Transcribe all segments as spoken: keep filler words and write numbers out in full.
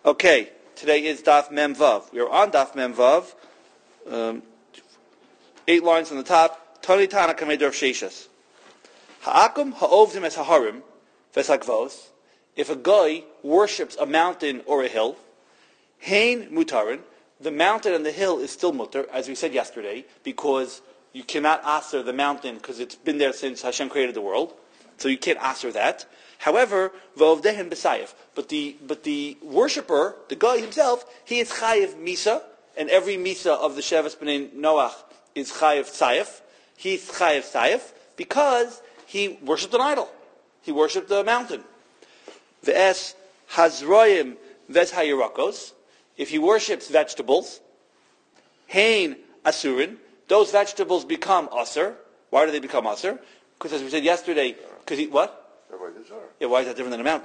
Okay, today is Daf Mem Vav. We are on Daf Mem Vav. Um, eight lines on the top. Tani Tana Kamei Rav Sheshas. Ha'akum ha'ovdim es ha'harim v'esakvos. If a guy worships a mountain or a hill, hein mutarin, the mountain and the hill is still mutar, as we said yesterday, because you cannot aser the mountain because it's been there since Hashem created the world, so you can't aser that. However, v'ovdehen b'sayif, but the but the worshipper, the guy himself, he is chayiv misa, and every misa of the Sheves B'nai Noach is chayiv sayif. He's chayiv sayif because he worshipped an idol. He worshipped the mountain. V'es hazroyim v'es hayirakos. If he worships vegetables, hein asurin, those vegetables become aser. Why do they become aser? Because as we said yesterday, because he what? Yeah, why is that different than a mountain?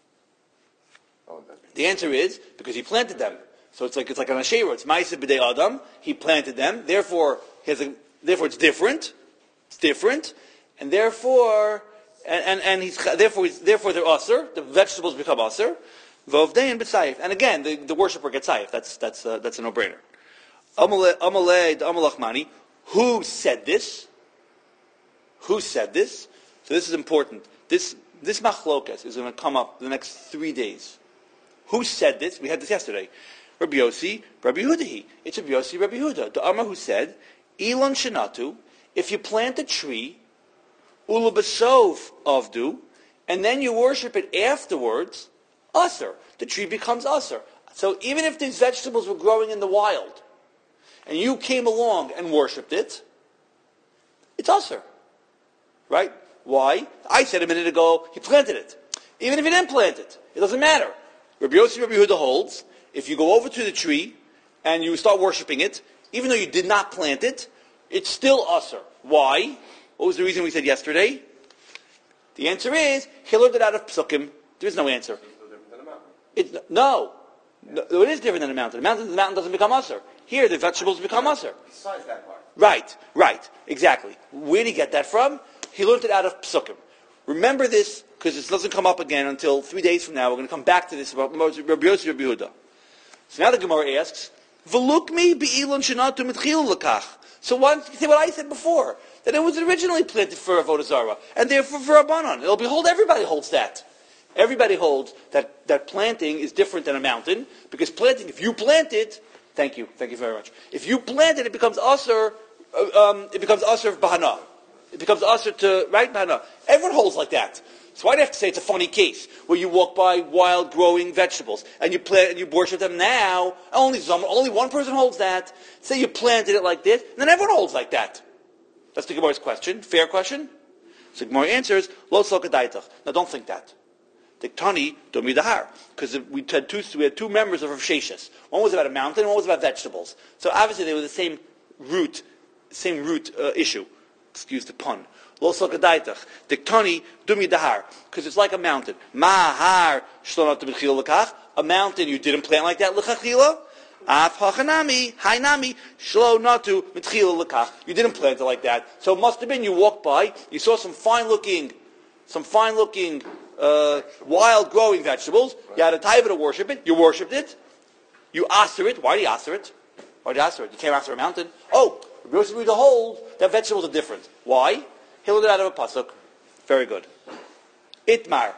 Oh, the answer is because he planted them. So it's like it's like an asherah. It's ma'aseh b'dei adam. He planted them. Therefore, he has a, therefore it's different. It's different, and therefore, and and, and he's therefore he's, therefore they're aser. The vegetables become aser. V'ovdein b'sayif. And again, the, the worshipper gets sayif. That's that's uh, that's a no-brainer. Amalei amalei amalachmani. Who said this? Who said this? So this is important. This this machlokas is going to come up the next three days. Who said this? We had this yesterday. Rabbi Yossi, Rabbi Yehuda. It's Rabbi Yossi, Rabbi Yehuda. The Amar who said, Elon Shenatu, if you plant a tree, Ula Besov Avdu, and then you worship it afterwards, Aser. The tree becomes Aser. So even if these vegetables were growing in the wild, and you came along and worshipped it, it's Aser. Right? Why? I said a minute ago, he planted it. Even if he didn't plant it, it doesn't matter. Rabbi Yossi, Rabbi Yehuda holds, if you go over to the tree and you start worshipping it, even though you did not plant it, it's still aser. Why? What was the reason we said yesterday? The answer is, he learned it out of Psukim. There is no answer. It's no different than a mountain. It's, no. Yeah. no. It is different than a mountain. The mountain, the mountain doesn't become aser. Here, the vegetables become aser. Besides that part. Right, right, exactly. Where did he get that from? He learned it out of Psukim. Remember this, because this doesn't come up again until three days from now. We're going to come back to this about Rabbi Yossi, Rabbi Yehuda. So now the Gemara asks, "V'lukmi be'ilon shenatu mitchil lekach." So why don't you say what I said before? That it was originally planted for Avodah Zarah, and therefore for Rabbanon. It'll behold, everybody holds that. Everybody holds that, that planting is different than a mountain, because planting, if you plant it, thank you, thank you very much. If you plant it, it becomes aser, uh, um, it becomes aser b'hana. It becomes aser to, right, b'hana. Everyone holds like that. So why do I have to say it's a funny case where you walk by wild growing vegetables and you plant and you worship them now? Only some, only one person holds that. Say you planted it like this, and then everyone holds like that. That's the Gemara's question. Fair question. So the Gemara answers, Lo Sokadaitach. Now don't think that. Diktani Domi Dahar. Because we had two we had two members of Rav Sheshas. One was about a mountain, and one was about vegetables. So obviously they were the same root, same root uh, issue. Excuse the pun. Lo Sokadaitach. Diktani Domi Dahar. Because it's like a mountain. Mahar Shlonat B'chil Lekach. A mountain you didn't plant like that L'chachila. Af hachanami, hainami, shlo natu, mitchila lekach. You didn't plant it like that. So it must have been you walked by, you saw some fine-looking, some fine-looking, uh, wild-growing vegetables. You had a taiva to worship it. You worshipped it. You aser it. Why do you aser it? Why do you aser it? You came after a mountain. Oh, we're supposed to hold that vegetables are different. Why? He learned it out of a pasuk. Very good. Itmar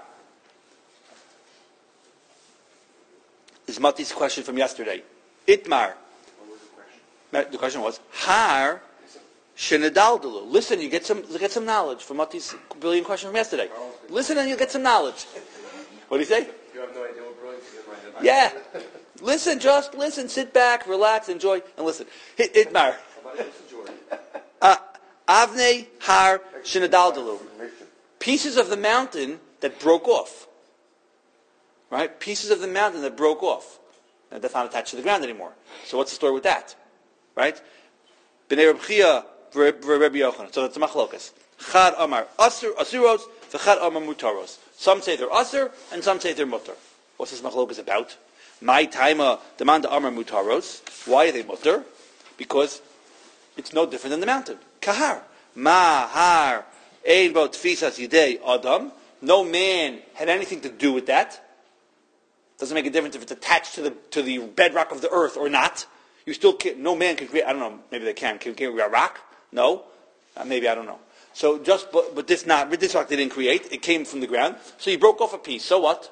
is Mati's question from yesterday. Itmar. What was the question? The question was, Har Shenedaldalu. Listen, you get some you get some knowledge from Mati's brilliant question from yesterday. Listen and you'll get some knowledge. What do you say? You have no idea what brilliant is. Yeah. Listen, just listen, sit back, relax, enjoy, and listen. Hit Itmar. Uh, Avnei Har Shenedaldalu. Pieces of the mountain that broke off. Right? Pieces of the mountain that broke off. And that's not attached to the ground anymore. So what's the story with that? Right? B'nei Reb Chia v'Rebbe Yochanan. So that's a machlokas. Chad Amar Asur Asuros v'Chad Amar Mutaros. Some say they're Asur and some say they're Mutar. What's this machlokas about? My taima demand Amar Mutaros. Why are they Mutar? Because it's no different than the mountain. Kahar. Mahar Ein Bo Tfisas Yidei Adam. No man had anything to do with that. Doesn't make a difference if it's attached to the to the bedrock of the earth or not. You still can't, no man can create, I don't know, maybe they can. Can, can we create a rock? No? Uh, maybe, I don't know. So just, but, but this not, this rock they didn't create. It came from the ground. So you broke off a piece. So what?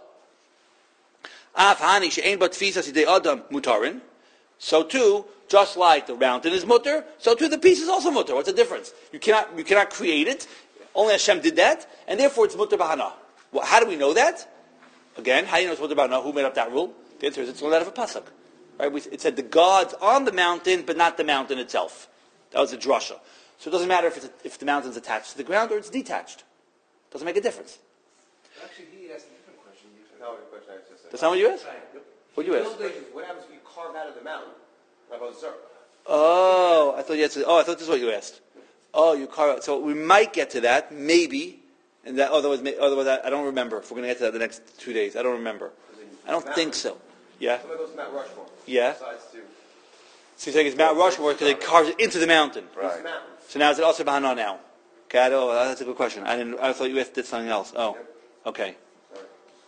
So too, just like the mountain is mutter, so too the piece is also mutter. What's the difference? You cannot, you cannot create it. Only Hashem did that, and therefore it's mutter b'hana. Well, how do we know that? Again, how do you know it's mutter b'hana? Who made up that rule? The answer is it's learned out of a pasuk. Right? We, it said the gods on the mountain, but not the mountain itself. That was a drasha. So it doesn't matter if, it's a, if the mountain's attached to the ground or it's detached. It doesn't make a difference. Actually, he asked a different question. No, the question I just said. That's not what you asked? What did you ask? What happens if you carve out of the mountain? Like a zero? Oh, I thought you had to, oh, I thought this is what you asked. Oh, you carve out. So we might get to that, maybe. And that, otherwise, otherwise I, I don't remember. If we're going to get to that the next two days, I don't remember. I don't think so. Yeah. Somebody goes to Mount Rushmore. Yeah. Decides to. So you're saying it's Mount Rushmore because it carves it into the mountain. Right. So now is it also Bahana now? Okay, I don't, that's a good question. I didn't. I thought you asked did something else. Oh, okay. Sorry.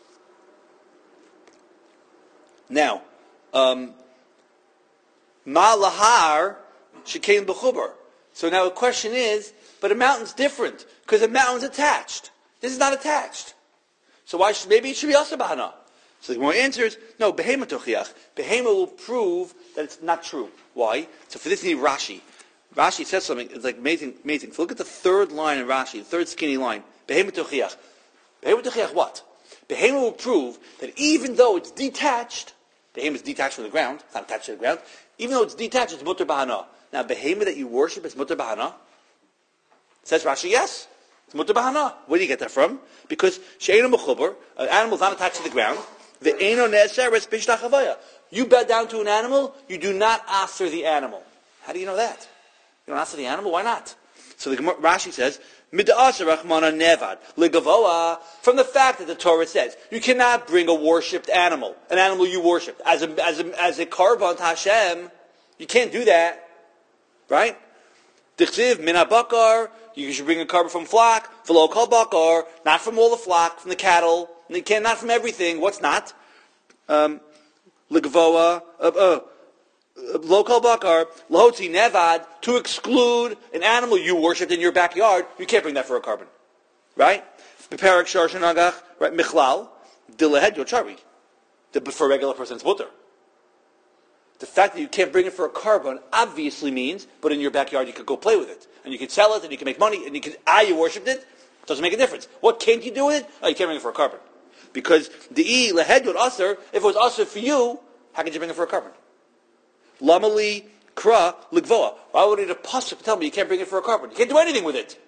Now, um, Ma lahar shekain b'chubar. So now the question is, but a mountain's different because a mountain's attached. This is not attached. So why should, maybe it should be also Bahana? So the more answers, no, Behema tochiach. Behema will prove that it's not true. Why? So for this you need Rashi. Rashi says something, it's like amazing, amazing. So look at the third line in Rashi, the third skinny line. Behema tochiach. Behema tochiach what? Behema will prove that even though it's detached, Behema is detached from the ground, it's not attached to the ground, even though it's detached, it's mutter bahana. Now Behema that you worship is mutter bahana. Says Rashi, yes. It's mutter bahana. Where do you get that from? Because she'enu mechubar, an animal is not attached to the ground. The eino ne'eseres b'shtachavaya. You bow down to an animal, you do not aser the animal. How do you know that? You don't aser the animal? Why not? So the Gemara, Rashi says, Mid'aser rachmana nevad ligavoa. From the fact that the Torah says you cannot bring a worshipped animal, an animal you worship, as a as a as a karban to Hashem. You can't do that, right? Dichsiv min habakar. You should bring a carbon from flock, v'lo kol bakar, not from all the flock, from the cattle. And you can't, not from everything. What's not? Um, Ligvoa, lo kol bakar, lohotzi nevad, to exclude an animal you worshipped in your backyard. You can't bring that for a carbon, right? Beparak shar shenagach, right? Michlal, dilehed yochari. For a regular person, it's mutter. The fact that you can't bring it for a carbon obviously means, but in your backyard you could go play with it. And you can sell it, and you can make money, and you can, ah, you worshipped it. Doesn't make a difference. What can't you do with it? Oh, you can't bring it for a carbon. Because the e lehed yod aser, if it was aser for you, how could you bring it for a carbon? Lamali kra ligvoa. Why would it a pasuk tell me you can't bring it for a carbon? You can't do anything with it.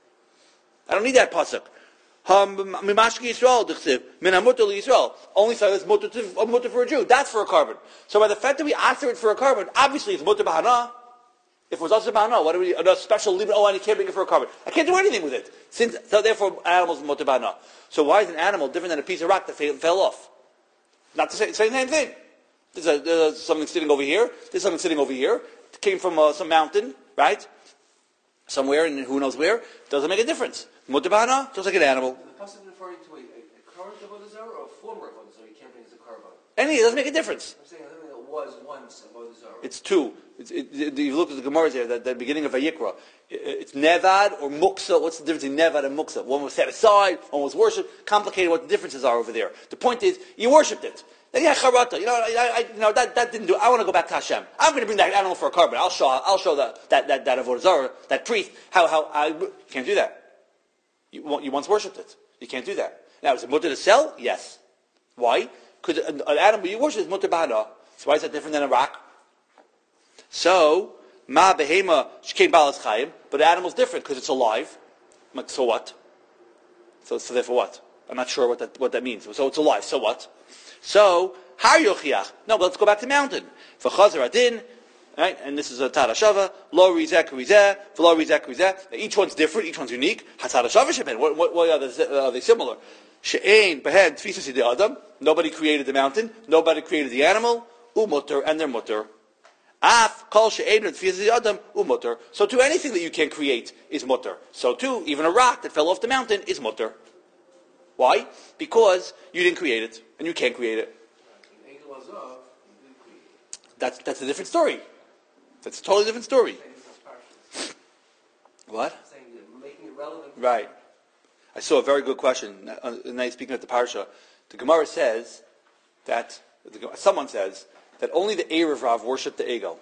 I don't need that pasuk. Mimashki Yisrael dichsiv min hamutar Yisrael. Only so it's mutar for a Jew. That's for a carbon. So by the fact that we aser it for a carbon, obviously it's mutar bahana. If it was also bahana, what do we? A special limit? Oh, and you can't bring it for a carbon. I can't do anything with it. Since so, therefore, animals mutar bahana. So why is an animal different than a piece of rock that fell, fell off? Not the same, same thing. There's, a, there's something sitting over here. There's something sitting over here. It came from uh, some mountain, right? Somewhere, and who knows where. Doesn't make a difference. Mutar bahana, just like an animal. Is the pasuk referring to a, a current Avodah Zarah or a former Avodah Zarah? You can't bring it as a carbon. Any, it doesn't make a difference. I'm saying something that was once Avodah Zarah. It's two. It's, it, it, you look at the Gemara there, the, the beginning of Vayikra. It, it's Nevad or Muksa. What's the difference in Nevad and Muksa? One was set aside, one was worshipped. Complicated what the differences are over there. The point is, you worshipped it. Then yeah, charata. You know, I, I, you know that, that didn't do it. I want to go back to Hashem. I'm going to bring that animal for a carbon. I'll show. I'll show that that that, that Avodah Zarah, that priest, how how I, you can't do that. You, you once worshipped it. You can't do that. Now, is it mutter to sell? Yes. Why? Because an, an animal you worship is mutter bahana. So why is that different than a rock? So, ma behema shkein balas chayim, but an animal's different because it's alive. I'm like, so what? So, so therefore what? I'm not sure what that what that means. So it's alive. So what? So har yochiach. No, but let's go back to mountain. For chazer adin. Right? And this is a Tarashava, lo rizeh kurizeh, v'lo rizeh kurizeh. Each one's different, each one's unique. Hatarashava sheben. What, what, what are, they, are they similar? She'ein behen tfisas yidei adam. Nobody created the mountain. Nobody created the animal. Umutter, and they're mutter. Af kol she'ein tfisas yidei adam umutter. So too, anything that you can create is mutter. So too, even a rock that fell off the mountain is mutter. Why? Because you didn't create it, and you can't create it. Lazov, That's that's a different story. That's a totally different story. What? saying that making it relevant. Right. I saw a very good question. Uh, Now speaking of the parsha, the Gemara says that the, someone says that only the Erev Rav worshiped the Egel.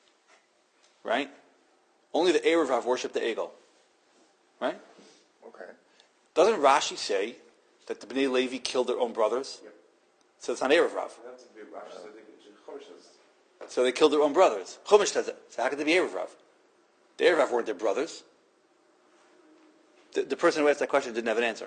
Right? Only the Erev Rav worshiped the Egel. Right? Okay. Doesn't Rashi say that the Bnei Levi killed their own brothers? Yep. So it's not Erev Rav. That's a big Rashi. I think it's Chumash says. So they killed their own brothers. Chumash says it. So how could they be Erev Rav? The Erev Rav weren't their brothers. The, the person who asked that question didn't have an answer.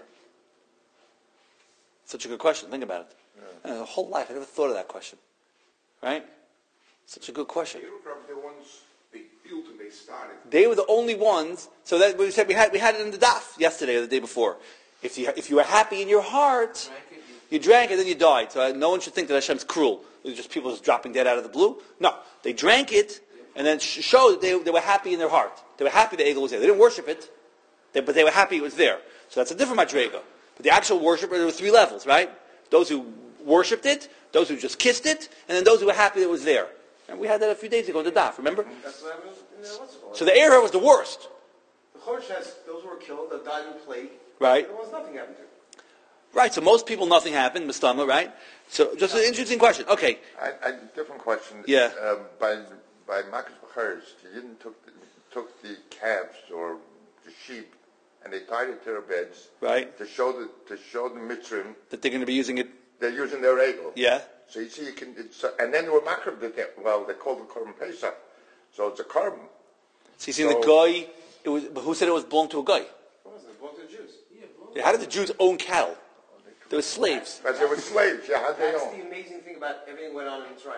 Such a good question. Think about it. Yeah. And the whole life, I never thought of that question. Right? Such a good question. The Erev the ones they built and they started. They were the only ones. So that we said we had we had it in the daf yesterday or the day before. If you if you were happy in your heart, Drank it, you- you drank it, then you died. So uh, no one should think that Hashem's cruel. It was just people just dropping dead out of the blue. No, they drank it and then sh- showed that they, they were happy in their heart. They were happy the eagle was there. They didn't worship it, they, but they were happy it was there. So that's a different madrega. But the actual worshiper, there were three levels, right? Those who worshipped it, those who just kissed it, and then those who were happy that it was there. And we had that a few days ago in the daf. Remember? That's what happened in the what's it called? So the Erev was the worst, The Chumash says those who were killed, that died in plague. right? There was nothing happened to them. Right. So most people, nothing happened, Mustama, right? So just an interesting question. Okay. I, I, different question. Yeah. Um, by by Makkos B'charis, you didn't took the, took the calves or the sheep, and they tied it to their beds. Right. To show the to show the Mitzrim That they're going to be using it. they're using their eagle. Yeah. So you see, you can. It's, uh, and then they were makrab. They, well, they called it Korban Pesach, so it's a carbon. So you see, the So- guy. It was. But who said it was belonged to a guy? What was it? Belonged to the Jews. Yeah, well, Yeah, how did the Jews own cattle? They were slaves. But they were slaves. Yeah, how they that's own? the amazing thing about everything went on in Mitzrayim.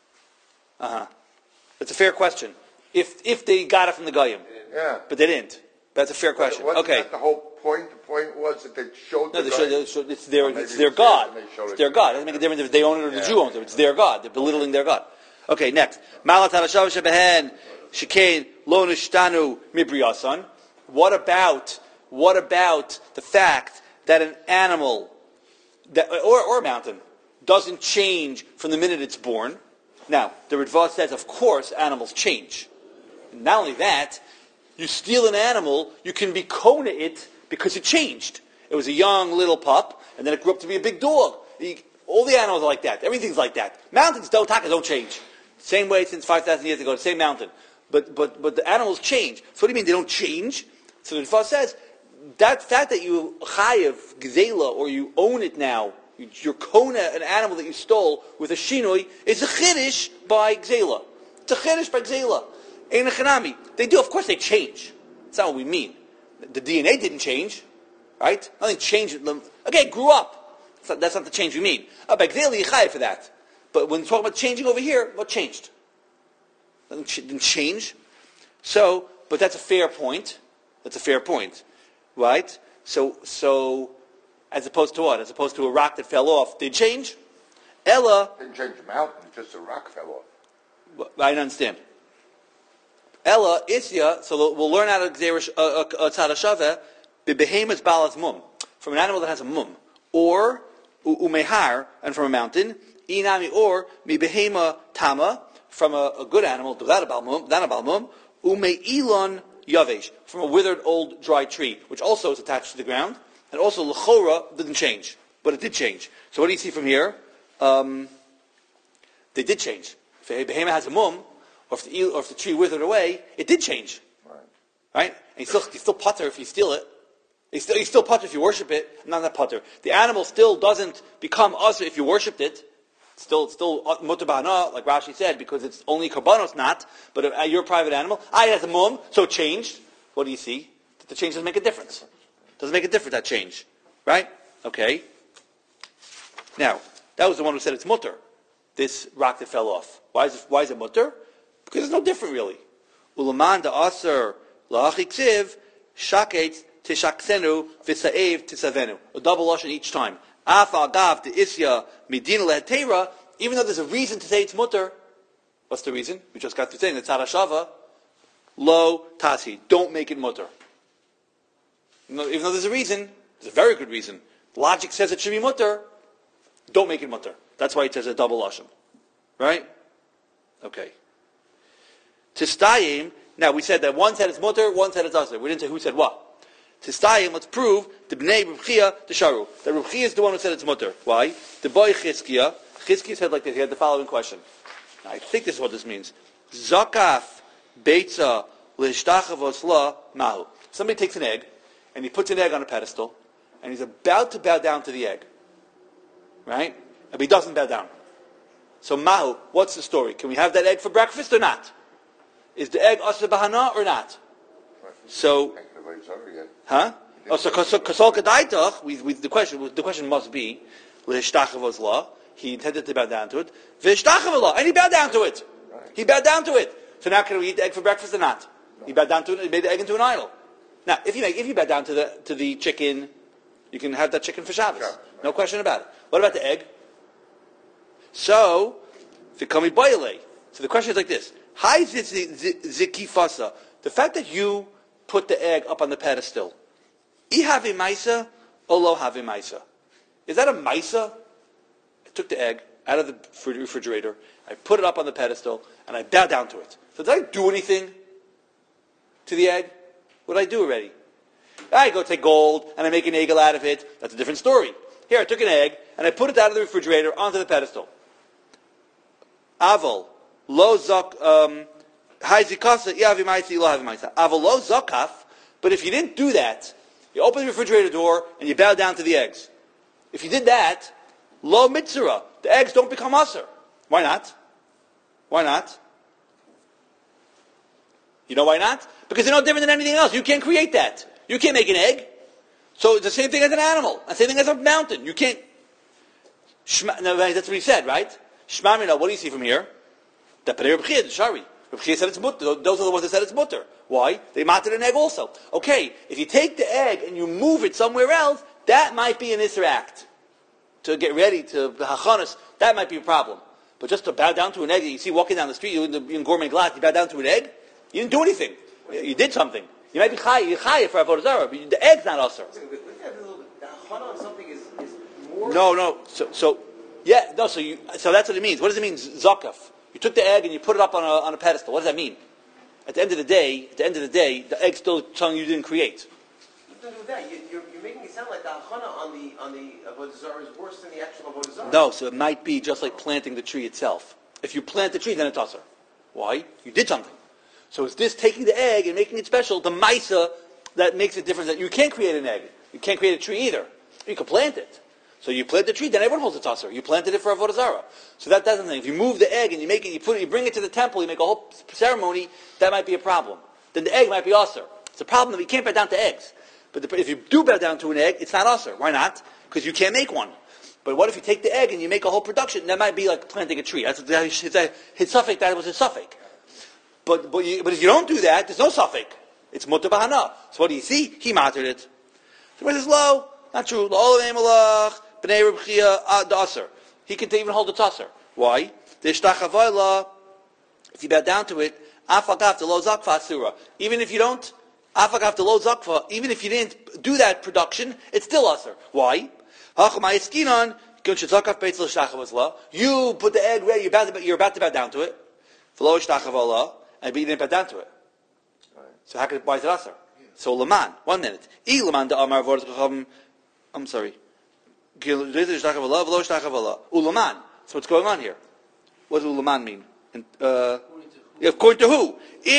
Uh huh. That's a fair question. If if they got it from the Goyim, Yeah. but they didn't. That's a fair question. Wasn't Okay. that the whole point? The point was that they showed No, the they show, guy- they show, it's their Or maybe it's their it's God. theirs and they showed It's it their to God. you. It doesn't make a difference if they own it or the Yeah. Jew owns it. It's their God. They're belittling their God. Okay, next. Malat harashav shebehen shekain lo nishtanu mibriyasan. What about what about the fact that an animal that, or, or a mountain doesn't change from the minute it's born? Now, the Ritva says, of course, animals change. Not only that, you steal an animal, you can be kona it because it changed. It was a young little pup, and then it grew up to be a big dog. You- all the animals are like that. Everything's like that. Mountains don't, taka don't change. Same way since five thousand years ago, the same mountain. But, but, but the animals change. So what do you mean they don't change? So the Ritva says, that fact that you chayev gzela, or you own it now, you- you're kona an animal that you stole with a shinoi, is a chiddush by gzela. It's a chiddush by gzela. Ein echanami. They do, of course they change. That's not what we mean. The D N A didn't change, right? Nothing changed. Okay, it grew up. That's not, that's not the change we mean. Oh, by gzela you chayev for that. But when we're talking about changing over here, what changed? Nothing ch- didn't change. So, but that's a fair point. That's a fair point. Right? So, so, as opposed to what? As opposed to a rock that fell off, did it change? Ella, Didn't change the mountain, just a rock fell off. I don't understand. Ella, Isya, so we'll learn out of Tzad HaShaveh, Behemoth Balas Mum, from an animal that has a mum, or u- umehar, and from a mountain, inami, or mi behema tama, from a, a good animal, without a bal mum, without a bal mum, umeilon yavesh, from a withered old dry tree, which also is attached to the ground, and also l'chora didn't change, but it did change. So what do you see from here? Um, they did change. If a behema has a mum, or if the eel, or if the tree withered away, it did change, Right. right? And you still, you still putter if you steal it. You still, you still putter if you worship it. Not that putter. The animal still doesn't become usher if you worshipped it. It's still, it's still mutabana, like Rashi said, because it's only karbanos, not. But if, uh, you're a private animal. I has a mum, so it changed. What do you see? That the change doesn't make a difference. Doesn't make a difference, that change. Right? Okay. Now, that was the one who said it's mutter. This rock that fell off. Why is it, why is it mutter? Because it's no different, really. Ulaman da aser la'achiksiv shaket tishaksenu v'sa'ev tisavenu. A double lashon each time. Af agav de isya midina lehetera. Even though there's a reason to say it's mutter. What's the reason? We just got to saying it's harashava. Lo tasi. Don't make it mutter. Even though there's a reason, there's a very good reason. Logic says it should be mutter. Don't make it mutter. That's why it says a double lashon, right? Okay. Tistayim. Now we said that one said it's mutter, one said it's aser. We didn't say who said what. Tistayim. Let's prove the bnei Reb Chia the sharu. That Reb Chia is the one who said it's mutter. Why? The boy Chizkiya. Chizkiya said like this. He had the following question. Now, I think this is what this means. Zakaf beitza l'ishtachavos la mahu. Somebody takes an egg and he puts an egg on a pedestal and he's about to bow down to the egg, right? And he doesn't bow down. So mahu, what's the story? Can we have that egg for breakfast or not? Is the egg asher bahana or not? So, huh? Oh, so kasol kadaitach. We, we the question the question must be l'ishtachavos la. He intended to bow down to it. V'ishtachavos la, and he bowed down to it. He bowed down to it. So now can we eat the egg for breakfast or not? He bowed down to it. He made the egg into an idol. Now, if you make if you bow down to the to the chicken, you can have that chicken for Shabbos. No question about it. What about the egg? So, v'kami boile. So the question is like this. Hi zikifasa. The fact that you put the egg up on the pedestal, I have a maisa or lo have a maisa? Is that a maisa? I took the egg out of the refrigerator, I put it up on the pedestal, and I bow down to it. So did I do anything to the egg? What did I do already? I go take gold and I make an egel out of it. That's a different story. Here, I took an egg and I put it out of the refrigerator onto the pedestal. Aval. Lo zok, um, hai zikasa, iavi maisi, lo havi maisa. Aval lo zokaf, but if you didn't do that, you open the refrigerator door and you bow down to the eggs. If you did that, lo mitzvah, the eggs don't become aser. Why not? Why not? You know why not? Because they're no different than anything else. You can't create that. You can't make an egg. So it's the same thing as an animal. The same thing as a mountain. You can't. Shma, no, that's what he said, right? Shmamina, what do you see from here? That Reb Chia, the Shari. Reb Chia said it's mutter. Those are the ones that said it's mutter. Why? They mated an egg also. Okay, if you take the egg and you move it somewhere else, that might be an Isser act. To get ready to hachanas, that might be a problem. But just to bow down to an egg that you see walking down the street, you in, the, in gourmet glass, you bow down to an egg, you didn't do anything. You did something. You might be chayi, you're chayi for avodah zarah, but the egg's not usher. The hachana on something is, is more. No, no. So, so, yeah, no. So, you, so that's what it means. What does it mean, zakaf? You took the egg and you put it up on a on a pedestal. What does that mean? At the end of the day, at the end of the day, the egg's still something you didn't create. Nothing with that. You, you're, you're making it sound like the hachana on the on the avodah zarah is worse than the actual avodah zarah. No, so it might be just like planting the tree itself. If you plant the tree, then it's usher. Why? You did something. So it's this taking the egg and making it special, the maisa, that makes it different. That you can't create an egg. You can't create a tree either. You can plant it. So you plant the tree, then everyone holds a tasser. You planted it for avodah zarah. So that doesn't thing. If you move the egg and you make it, you put it, you bring it to the temple, you make a whole ceremony, that might be a problem. Then the egg might be usher. It's a problem that we can't bow down to eggs. But the, if you do bow down to an egg, it's not usher. Why not? Because you can't make one. But what if you take the egg and you make a whole production? That might be like planting a tree. That's it's a his suffix. That was a suffix. But but, you, but if you don't do that, there's no suffix. It's mutter bahana. So what do you see? He mattered it. So where is low? Not true. Lo malach bnei Reb Chia the usher. He can even hold the tasser. Why? The ishtachavayla. If you bow down to it, afagav the lo zakfa asura. Even if you don't, afagav the lo zakfa. Even if you didn't do that production, it's still usher. Why? You put the egg ready. You're about to, you're about to bow down to it. And you didn't bow down to it. So how could, why is it usher? So Laman, one minute. I'm sorry. Ulaman. So what's going on here? What does Ulaman mean? And, uh, according to who?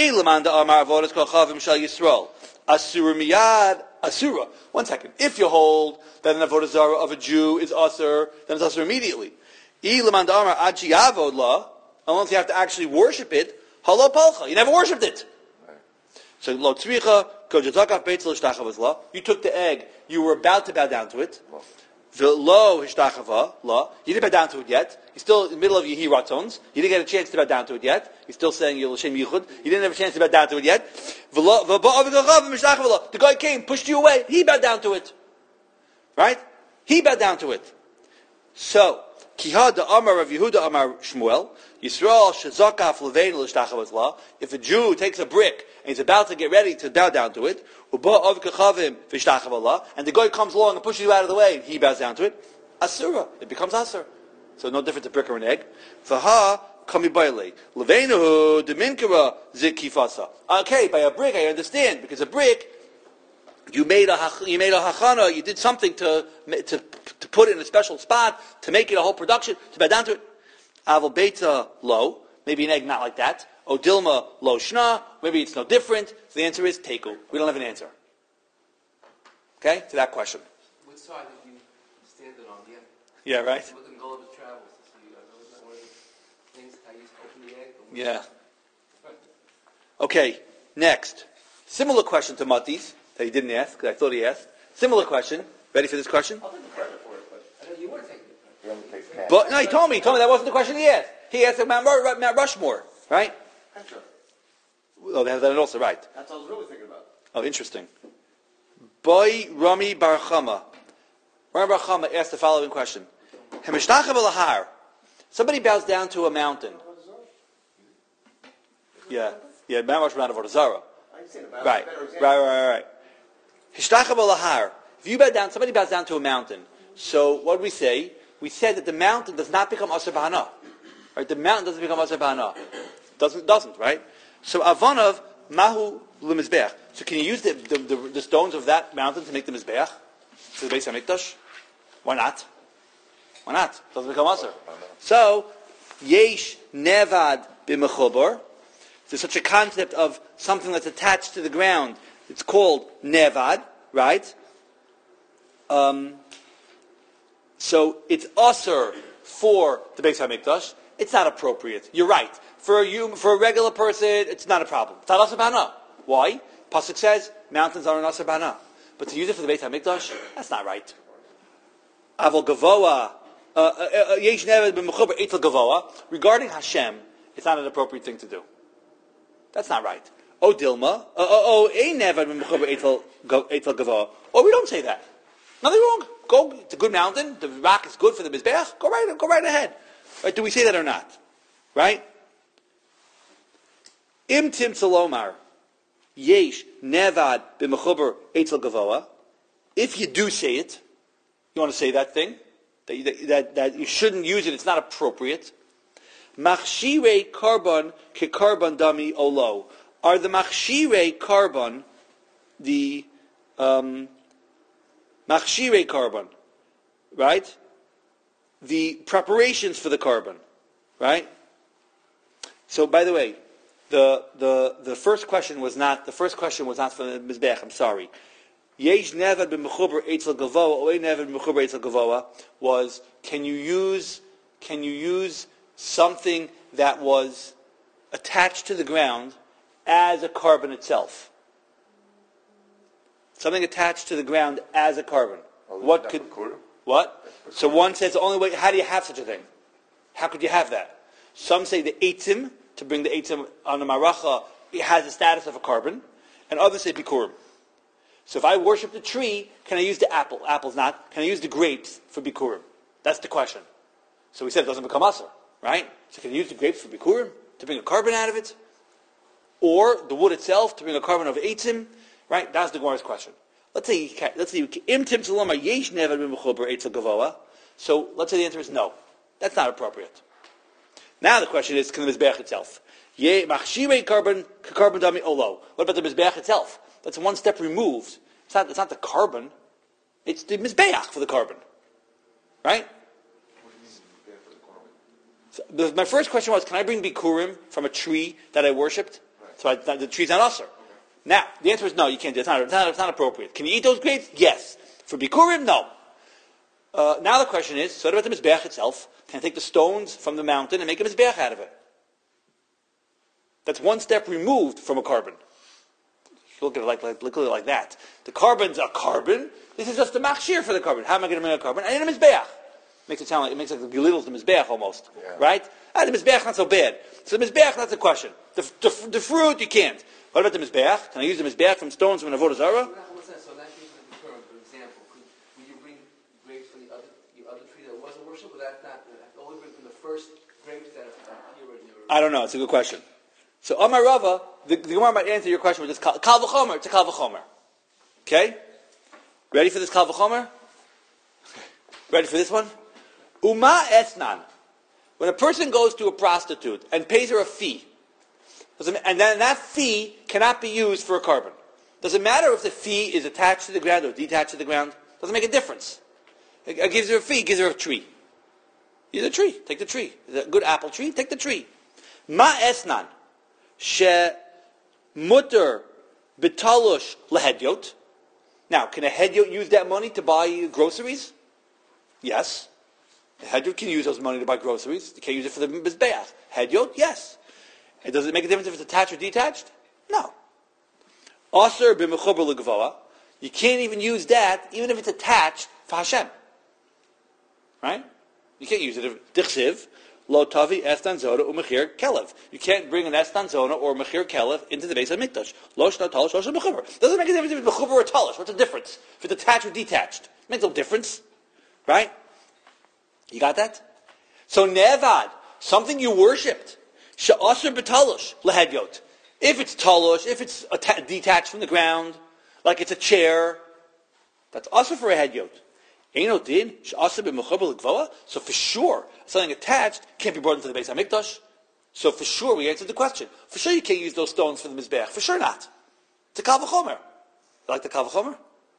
Asura miyad. Asura. One second. If you hold that an avodah zarah of a Jew is asur, then it's asur immediately. Unless you have to actually worship it, halo palcha. You never worshipped it. So lo tzricha kojataka beitzel ishtachavas. You took the egg. You were about to bow down to it. Lo hishtachava la. You didn't bow down to it yet. You're still in the middle of your hiratons. You didn't get a chance to bow down to it yet. You're still saying your l'shem yichud. You didn't have a chance to bow down to it yet. The guy came, pushed you away. He bowed down to it. Right? He bowed down to it. So, Kihad the Amar of Yehuda Amar Shmuel, Yisrael shezakaf levein l'shtachavas la. If a Jew takes a brick and he's about to get ready to bow down to it, and the guy comes along and pushes you out of the way, and he bows down to it, asura, it becomes asur. so no different to brick or an egg. Vaha kami baile. Leveinu deminkara zikifasa. Okay, by a brick I understand, because a brick, you made a you made a hachana, you did something to to to put it in a special spot to make it a whole production to bow down to it. Aval beta lo, maybe an egg not like that. Odilma lo shna, maybe it's no different. So the answer is teku. We don't have an answer. Okay, to that question. Which side did you stand it on? Yeah. Yeah, right. Look in Gulliver's Travels. So you, uh, was that one of the things I used to open the egg? Yeah. Okay, next. Similar question to Matis that he didn't ask, because I thought he asked. Similar question. Ready for this question? I'll take the credit for it, but I know you were taking the credit. But no, he told me. He told me that wasn't the question he asked. He asked about Mount, Mount Rushmore, right? Petra. Oh, they have that also, right? That's what I was really thinking about. Oh, interesting. Boy Rami Bar Chama. Rami Bar Chama asked the following question. Hemishtachav alahar. Somebody bows down to a mountain. Yeah, yeah, Mount Rushmore out of Avodah I seen it, but Right, that's a right, better example. right, right, right. Hishtachab alahar. If you bow down, somebody bows down to a mountain. So what did we say? We said that the mountain does not become Asar B'Hana. Right? The mountain doesn't become Asar B'Hana. Doesn't, doesn't, right? So Avanav Mahu L'Mizbeach. So can you use the, the, the, the stones of that mountain to make the Mizbeach? To the Beis HaMikdash? Why not? Why not? Doesn't become Asar. So, Yesh Nevad B'Mechubar. There's such a concept of something that's attached to the ground. It's called Nevad, right? Um, so it's Asar for the Beis HaMikdash. It's not appropriate. You're right. For a, human, for a regular person, it's not a problem. It's not Asar B'Hana. Why? Pasuk says, mountains are an Asar B'Hana. But to use it for the Beis HaMikdash, that's not right. Avol Gavoa, Yesh Nevad B'Mechubar Eitel Gavoa. Regarding Hashem, it's not an appropriate thing to do. That's not right. Oh, Dilma. Oh, Ein Nevad B'Mechubar Eitel Gavoa. Oh, we don't say that. Nothing wrong. Go. It's a good mountain. The rock is good for the Mizbeach. Go right, go right ahead. Right? Do we say that or not? Right? Im Tim Salomar. Yesh Nevad B'Mechubar Eitel Gavoa. If you do say it, you want to say that thing, that you, that, that you shouldn't use it, it's not appropriate. Machshirei Karban ke Karban Dami Olo. Are the Machshirei Karban, the um, Machshirei Karban, right? The preparations for the carbon, right? So, by the way, the the the first question was not the first question was not for the Mizbech. I'm sorry. Yesh nevad b'mechubar eitzel gavoa, or nevad b'mechubar eitzel gavoa was can you use can you use something that was attached to the ground as a carbon itself? Something attached to the ground as a carbon. Oh, What could what? So one says the only way. How do you have such a thing? How could you have that? Some say the eitzim to bring the eitzim on the maracha it has the status of a carbon, and others say bikurim. So if I worship the tree, can I use the apple? Apple's not. Can I use the grapes for bikurim? That's the question. So we said it doesn't become asur, right? So can you use the grapes for bikurim to bring a carbon out of it, or the wood itself to bring a carbon of eitzim? Right? That's the Gemara's question. Let's say let's say im tim saloma yesh nevad b'mechubar eitzel gavoa. So let's say the answer is no. That's not appropriate. Now the question is, can the mizbeach itself? Ye machshirei carbon carbon dami olo. What about the mizbeach itself? That's one step removed. It's not. It's not the carbon. It's the mizbeach for the carbon, right? So the, my first question was, can I bring bikurim from a tree that I worshipped? So I, the tree's not asur. Now the answer is no. You can't do it. It's not. It's not, it's not appropriate. Can you eat those grapes? Yes. For bikurim, no. Uh, now the question is, so what about the mizbeach itself? Can I take the stones from the mountain and make a mizbeach out of it? That's one step removed from a carbon. Look at it like, like, look at it like that. The carbon's a carbon. This is just a machshir for the carbon. How am I going to make a carbon? I need a mizbeach. Makes it sound like it makes it like the belittles the mizbeach almost, yeah. Right? Ah, the mizbeach not so bad. So the mizbeach, that's the question. The, the, the fruit you can't. What about the mizbeach? Can I use the mizbeach from stones from an avodah zarah? What's that? So in that case, of the term, for example, could, would you bring grapes from the other, the other tree that wasn't worshipped, or that not only bring from the first grapes that appear in your? I don't know. It's a good question. So Amar Rava, the, the Gemara might answer your question with this kal v'chomer. It's a kal v'chomer. Okay? Ready for this kal v'chomer? Ready for this one? Uma esnan. When a person goes to a prostitute and pays her a fee, and then that fee cannot be used for a carbon. Does it matter if the fee is attached to the ground or detached to the ground? Doesn't make a difference. It gives her a fee, gives her a tree. Use a tree, take the tree. Is it a good apple tree? Take the tree. Ma esnan she mutter betalush lehedyot. Now, can a hedyot use that money to buy groceries? Yes. A hedyot can use those money to buy groceries. They can't use it for the mizbeach. Hedyot, yes. And does it make a difference if it's attached or detached? No. Aser b'mechuber legvoa. You can't even use that, even if it's attached for Hashem. Right? You can't use it if dichsiv lo tavi estan zona or mechir kelev. You can't bring an estan zona or mechir kelev into the base of mikdash. Lo shna talish, lo shna mechuber. Doesn't make a difference if it's mechuber or talish. What's the difference? If it's attached or detached, it makes no difference. Right? You got that? So nevad, something you worshipped. She'asr b'talush lehedyot. If it's talush, if it's atta- detached from the ground, like it's a chair, that's also for a hedyot. Eino din she'asr b'mechuber legvoa. So for sure, something attached can't be brought into the Beis Hamikdash. So for sure, we answered the question. For sure, you can't use those stones for the mizbeach. For sure not. It's a kal v'chomer. You like the kal v'chomer?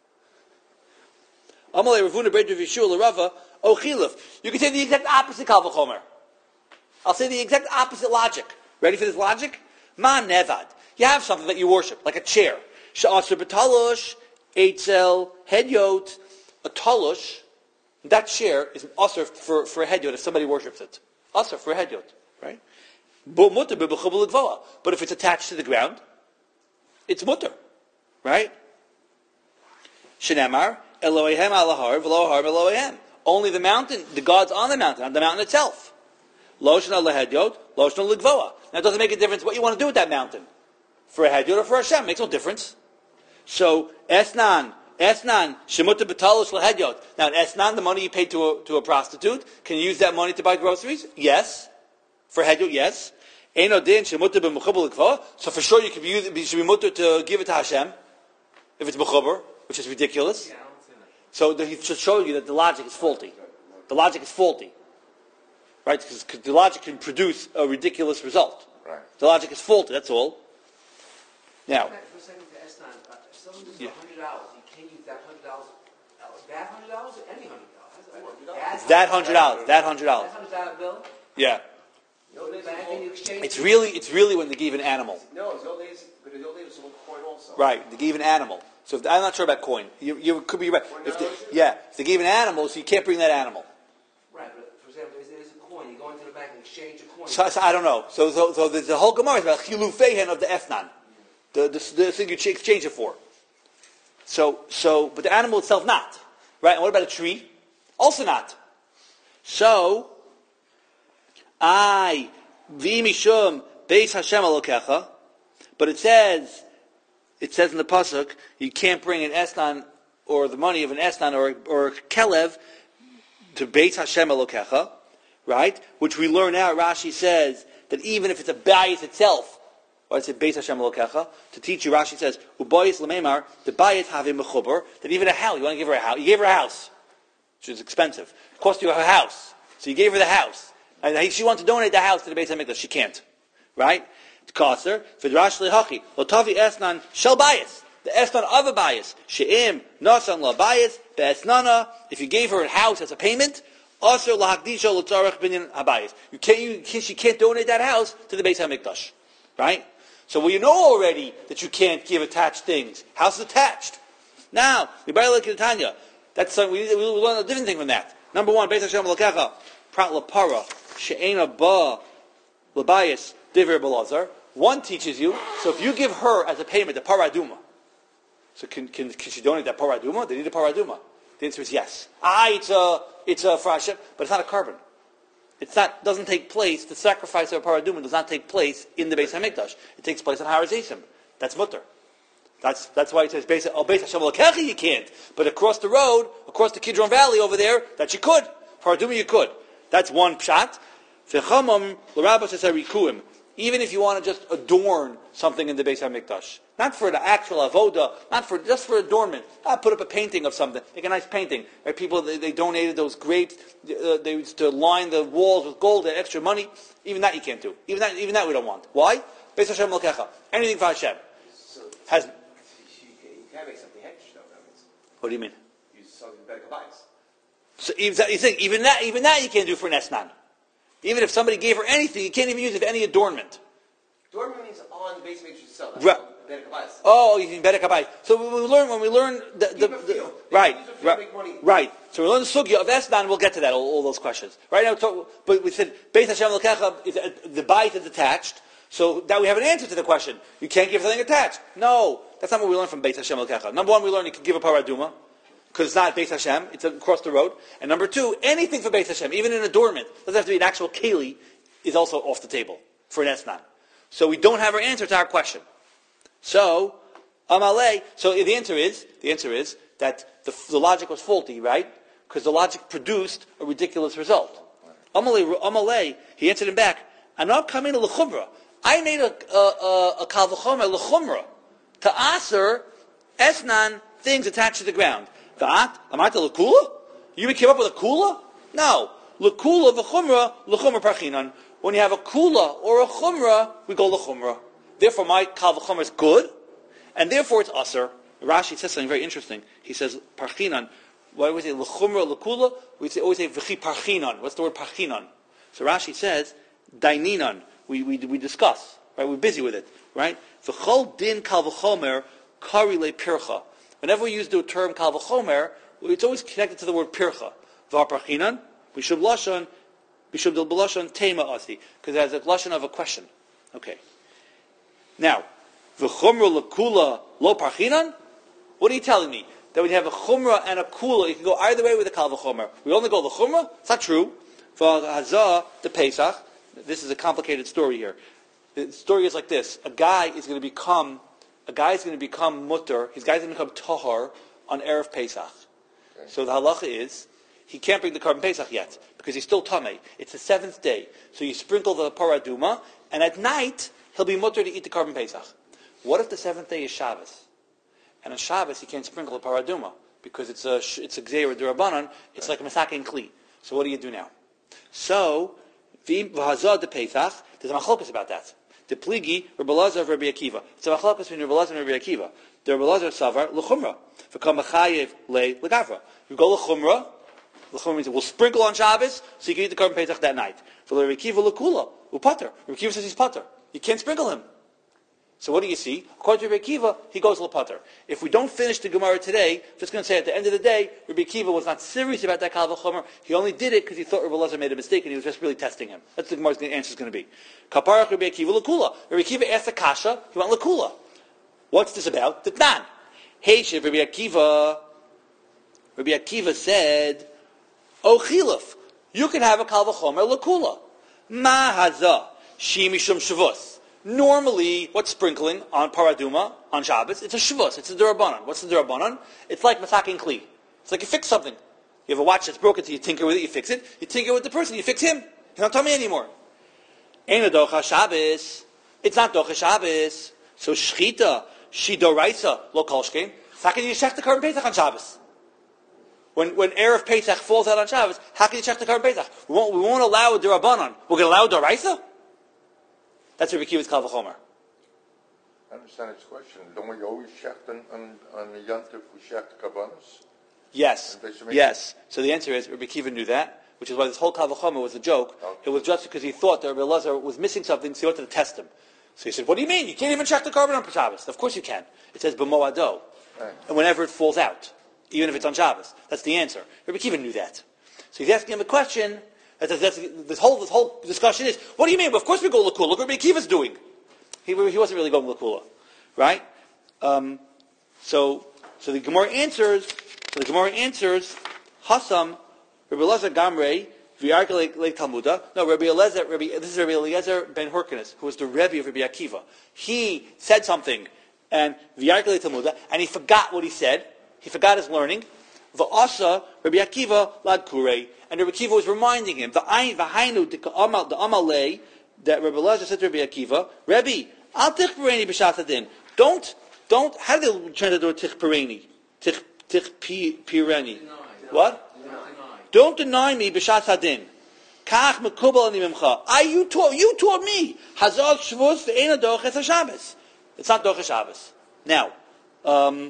Amalei Ravuna Breit Rav Yeshua l'Rava O Chiluf. You can say the exact opposite kal v'chomer. I'll say the exact opposite logic. Ready for this logic? Ma nevad. You have something that you worship, like a chair. She'asr b'talush, eitzel, hedyot, a talush. That chair is an asr for, for a hedyot if somebody worships it. Asr for a hedyot, right? But if it's attached to the ground, it's mutter, right? Shenemar, Elohehem alahar, v'lohar Elohehem. Only the mountain, the gods on the mountain, on the mountain itself. Loshna lehedyot, loshna legvoa. Now it doesn't make a difference what you want to do with that mountain. For a hedyot or for Hashem, makes no difference. So, esnan, esnan, shemuta betalos lehedyot. Now, esnan, the money you paid to a, to a prostitute, can you use that money to buy groceries? Yes. For hedyot, yes. Eino din shemuta b'mechuber legvoa. So for sure you could be used, you should be mutter to give it to Hashem, if it's mechuber, which is ridiculous. So he should show you that the logic is faulty. The logic is faulty. Right? Because the logic can produce a ridiculous result. Right. The logic is faulty, that's all. Now, For a second to Esnan, uh, if someone uses Yeah. one hundred dollars, you can't use that one hundred dollars, uh, that one hundred dollars or any one hundred dollars? it's that hundred dollars. That hundred dollars. That one hundred dollar bill? Yeah. You go to the bank and you exchange It's it? really, it's really when they give an animal. No, it's the old days, but in the old days it was a coin also. Right. They give an animal. So if, I'm not sure about coin. You, you could be right. If they, yeah. If they gave an animal, so you can't bring that animal. Right, but for example, there's, there's a coin, you go into the bank and exchange a coin. So, so I don't know. So, so, so the, the whole Gemara is about chilufeihen of the esnan, the, the the thing you exchange it for. So, so, but the animal itself not, right? And what about a tree? Also not. So, I v'imishum beis Hashem alokecha, but it says, it says in the pasuk, you can't bring an esnan or the money of an esnan or or a kelev to beis Hashem alokecha. Right? Which we learn now, Rashi says, that even if it's a bayis itself, or it's a Beis Hashem Elokecha, to teach you, Rashi says, Ubayis Lamemar, the bayis have a mechuber, that even a house, you want to give her a house, you gave her a house, which is expensive. It cost you a house. So you gave her the house. And she wants to donate the house to the Beis HaMikdash. She can't. Right? It costs her. V'drash lehachi, lotavi esnan shel bayis. The esnan of a bayis. She'im, nasan la bayis, be'esnana. If you gave her a house as a payment, also lahakdisha l'tzarech binyan habayis. You can't, you can't, she can't donate that house to the Beis HaMikdash. Right? So well, you know already that you can't give attached things. House is attached. Now, we buy like Tanya. That's something we, we learn a different thing from that. Number one, Beis Hashem Elokecha, prat lapara, she'ena ba labayis divrei belazar. One teaches you, so if you give her as a payment the paraduma, so can, can, can she donate that paraduma? They need a paraduma. The answer is yes. Ah, it's a, it's a for Hashem, but it's not a carbon. It's not, doesn't take place, the sacrifice of a paraduma does not take place in the Beis HaMikdash. It takes place on Har Hazeisim. That's mutter. That's, that's why it says, Beis, oh, Beis Hashem Elokecha you can't. But across the road, across the Kidron Valley over there, that you could. Paraduma you could. That's one pshat. V'chamam l'rabba says harikuim. even if you want to just adorn something in the Beis HaMikdash. Not for the actual avoda, not for just for adornment. Ah, put up a painting of something, make a nice painting. Right? People, they, they donated those grapes, uh, they used to line the walls with gold and extra money. Even that you can't do. Even that, even that we don't want. Why? Beis Hashem L'kecha. Anything for Hashem. So, Has. you can't make something hedged, though, that means. What do you mean? Use something better kabayis. So even, you think, even that, even that you can't do for an esnan. Even if somebody gave her anything, you can't even use it for any adornment. Adornment means on the base matrix itself. Right. Better kabayis. Oh, you can better kabai. So when we learn, when we learn the, the, Give a the, feel. right, Use a feel, right, make money. right. So we learn the sugya of esnan. We'll get to that. All, all those questions. Right now, talk, but we said Beis Hashem L'kecha is uh, the bayit is attached. So now we have an answer to the question. You can't give something attached. No, that's not what we learn from Beis Hashem L'kecha. Number one, we learn you can give a paraduma because it's not Beis Hashem; it's across the road. And number two, anything for Beis Hashem, even an adornment, doesn't have to be an actual keli, is also off the table for an esnan. So we don't have our answer to our question. So, Amalei, so the answer is, the answer is that the, the logic was faulty, right? Because the logic produced a ridiculous result. Amalei, Amalei, he answered him back, Anab kamin l'chumra. I made a, a, a, a kal v'chomer l'chumra. To aser, esnan, things attached to the ground. V'at, amarta l'kula? You came up with a kula? No. L'kula v'chumra, l'chumra parchinan. When you have a kula or a chumra, we go l'chumra. Therefore, my kal v'chomer is good, and therefore it's aser. Rashi says something very interesting. He says parchinan. Why do we say l'chumra l'kula? We say, always say v'chi parchinan. What's the word parchinan? So Rashi says daininan. We we we discuss. Right, we're busy with it. Right. V'chol din kal v'chomer kari le pircha. Whenever we use the term kal v'chomer, it's always connected to the word pircha. V'ar parchinan. We should lashon. Bishub del Belashon Tema Asi, because it has a lashon of a question. Okay. Now, the chumra lekula lo parchinan. What are you telling me? That when you have a chumra and a kula, you can go either way with a kal v'chomer. We only go the chumra. It's not true. For hazah the Pesach. This is a complicated story here. The story is like this: a guy is going to become, a guy is going to become mutter. His guy's going to become tahar on erev Pesach. Okay. So the halacha is he can't bring the carbon Pesach yet, because he's still tamei. It's the seventh day. So you sprinkle the paraduma, and at night, he'll be mutter to eat the carbon Pesach. What if the seventh day is Shabbos? And on Shabbos, he can't sprinkle the paraduma, because it's a it's a gzeira d'Rabbanan, it's like a masakin kli. So what do you do now? So, v'hazah de Pesach, there's a machlokas about that. The pligi, Rabbi Elazar, Rabbi Akiva. It's a machlokas between Rabbi Elazar and Rabbi Akiva. The Rabbi Elazar savar, l'chumra. V'kam machayev le l'gavra. You go l'chumra, l'chumra means we'll sprinkle on Shabbos, so you can eat the carbon Pesach that night. So Rabbi Akiva l'kula, u'pater. Rabbi Akiva says he's pater. You can't sprinkle him. So what do you see? According to Rabbi Akiva, he goes l'pater. If we don't finish the Gemara today, I'm just going to say at the end of the day, Rabbi Akiva was not serious about that kal v'chomer. He only did it because he thought Rabbi Elazar made a mistake and he was just really testing him. That's the Gemara's answer is going to be. Kaparach Rabbi Akiva l'kula. Rabbi Akiva asked the kasha, he went l'kula. What's this about? T'nan. Hey, Rabbi Akiva, Rabbi Akiva said, O chiluf, you can have a kal v'chomer l'kula. Ma hazah, shi mishum shavus. Normally, what's sprinkling on paraduma, on Shabbos? It's a shavus, it's a durabanan. What's the durabanan? It's like masakin kli. It's like you fix something. You have a watch that's broken, so you tinker with it, you fix it. You tinker with the person, you fix him. He's not telling me anymore. Ain't a docha Shabbos. It's not docha Shabbos. So shchita, shidoraisa, lo kolshkein. How can you check the carbon Pesach on Shabbos? When when erev Pesach falls out on Shabbos, how can you check the carbon Pesach? We won't, we won't allow a durabanan. We're going to allow a doraisa? That's Rabbi Akiva's kal v'chomer. I understand his question. Don't we always shecht on, on, on the yontif, we shecht kabbanos? Yes. Yes. So the answer is, Rabbi Akiva knew that, which is why this whole kal v'chomer was a joke. Okay. It was just because he thought that Rabbi Elazar was missing something, so he wanted to test him. So he said, what do you mean? You can't even check the carbon on Shabbos. Of course you can. It says b'moado. Right. And whenever it falls out, even if it's on Shabbos. That's the answer. Rabbi Akiva knew that. So he's asking him a question. That's, that's, this whole this whole discussion is, what do you mean? Well, of course we go l'kula. Look what Rabbi Akiva's doing. He, he wasn't really going l'kula. Right? Um, so so the Gemara answers, so the Gemara answers, Hasam, Rabbi Elazar Gamrei, V'yarka le Talmuda. No, Rabbi Elazar, Rabbi, this is Rabbi Eliezer ben Hyrcanus, who was the Rebbe of Rabbi Akiva. He said something, and V'yarka le Talmuda, and he forgot what he said. He forgot his learning. V'asa, Rabbi Akiva lad kurei. And Rabbi Akiva was reminding him, the ainu the amalei that Rabbi Elazar said to Rabbi Akiva, Rabbi, al tichpereni b'shat hadin. Don't, don't, how do they translate the word tichpereni? Tich, tichpireni. What? Deny. Don't deny me b'shat hadin. Kach mekubal ani mimcha. I, you taught, you taught me. Hazal shvus ve'ena doches haShabbos. It's not doches Shabbos. Now, um,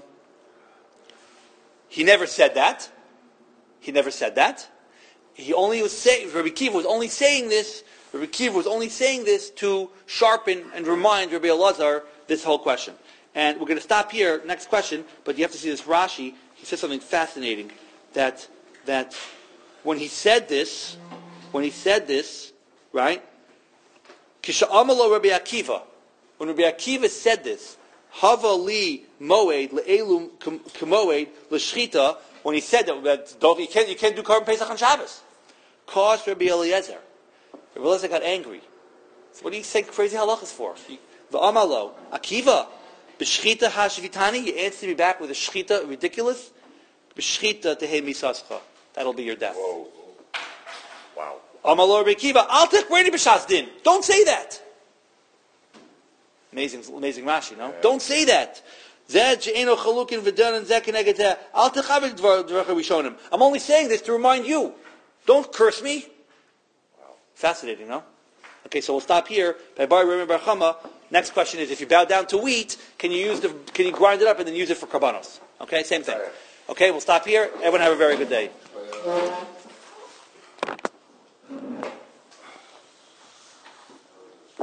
he never said that. He never said that. He only was saying, Rabbi Akiva was only saying this, Rabbi Akiva was only saying this to sharpen and remind Rabbi Elazar this whole question. And we're going to stop here, next question, but you have to see this Rashi. He said something fascinating, that, that when he said this, when he said this, right, Kisha Amalo Rabbi Akiva, when Rabbi Akiva said this, Hava li moed le'elu k'moed l'shchita. When he said that, that don't, you can't you can't do Korban Pesach on Shabbos, caused Rabbi Eliezer. Rabbi Eliezer got angry. So what are you saying crazy halachas for? V'amalo Akiva b'shchita hashvitani. You answer me back with a shchita, ridiculous. B'shchita tehei misascha. That'll be your death. Whoa. Wow. Amalo Rabbi Akiva. I'll take Brady b'shas din. Don't say that. Amazing, amazing Rashi, no? Yeah. Don't say that. I'm only saying this to remind you. Don't curse me. Wow. Fascinating, no? Okay, so we'll stop here. Next question is: if you bow down to wheat, can you use the? Can you grind it up and then use it for karbanos? Okay, same thing. Okay, we'll stop here. Everyone have a very good day.